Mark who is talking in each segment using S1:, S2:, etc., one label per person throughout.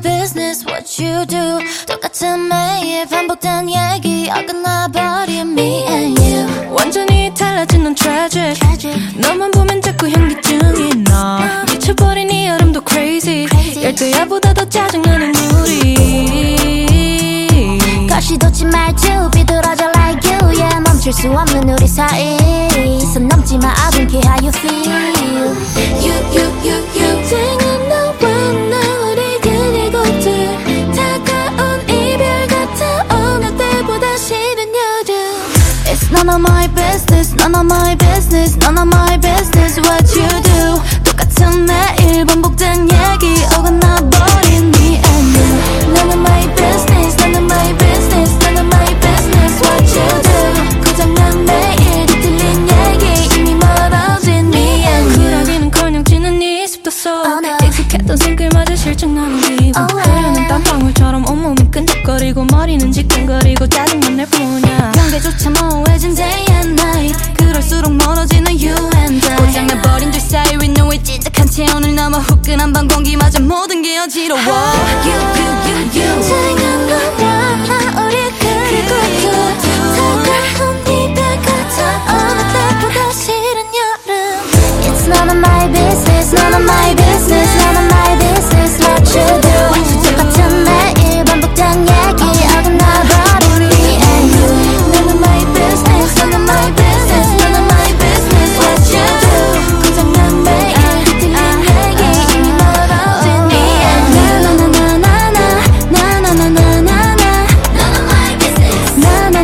S1: business what you do. 똑같은 매일 반복된 얘기 어긋나버린 me and you.
S2: 완전히 달라진 넌 tragic. 너만 보면 자꾸 현기증이 나. 미쳐버린 이 여름도 crazy. 열대야보다 더 짜증나는 우리.
S1: 거시도치 말투 비뚤어져 like you. Yeah, 멈출 수 없는 우리 사이. 선 넘지마 I don't care how you feel. You 쟁은 너와 나 우리 그리고들 다가온 이별 같아 어느 때보다 싫은 여름. It's none of my business, none of my business, none of my business what you do. 똑같은 매일 반복된 얘기 어긋나버린 me and you. None of my business, none of my business, none of my business what you do. 고장난 매일 뒤틀린 얘기 이미 멀어진 me and you.
S2: 쿨하기는커녕 지는 이 습도 속
S1: no.
S2: 익숙했던 손길마저 실증나는 기분. 흐르는 땀방울처럼 온몸이 끈적거리고 머리는 지끈거리고 짜증만 낼 뿐이야.
S1: 경계조차 모호해진 day and night. 그럴수록 멀어지는 you and I. 고장나버린 둘 사이 we know it 찐득한 체온을 넘어 후끈한 밤 공기마저 모든 게 어지러워. You 쟁은 너와 나 우리 그리고 다가온 이별 같아 어느 때보다 싫은 여름. It's none of my business, none of my business, none of my business what you do. 똑같은 매일 반복된 얘기 어긋나버린 me and you. None of my business, none of my business, none of my business what you do. 고장난 매일 뒤틀린 얘기 이미 멀어진 me and you. 나나나나나나나나나나나 None of my business.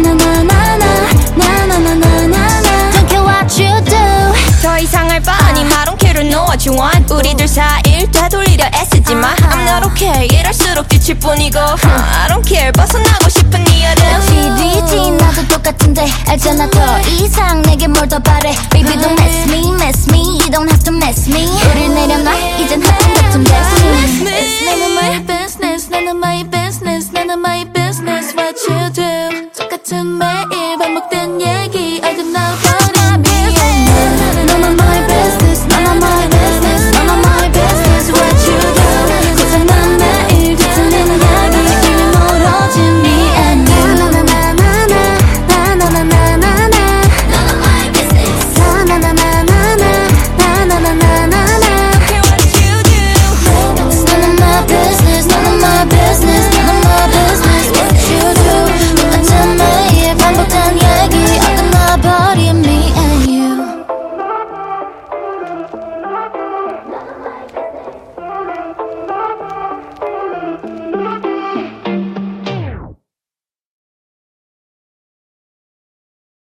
S1: 나나나나나나나나나나나 Don't care what you do.
S2: 더 이상 할 바 아님 I don't care to know what you want. 우리들 사이를 되돌리려 애쓰지 마. I'm not okay 이럴수록 지칠 뿐이고 I don't care 벗어나고 싶은 이 여름.
S1: CD지 나도 똑같은데 알잖아 더 이상 내게 뭘 더 바래. Baby don't mess me you don't have to mess me. 우릴 내려놔 이젠 하품 같은 destiny. It's none of my business, none of my business, none of my business what you do. 똑같은 매일 반복된 얘기 어긋나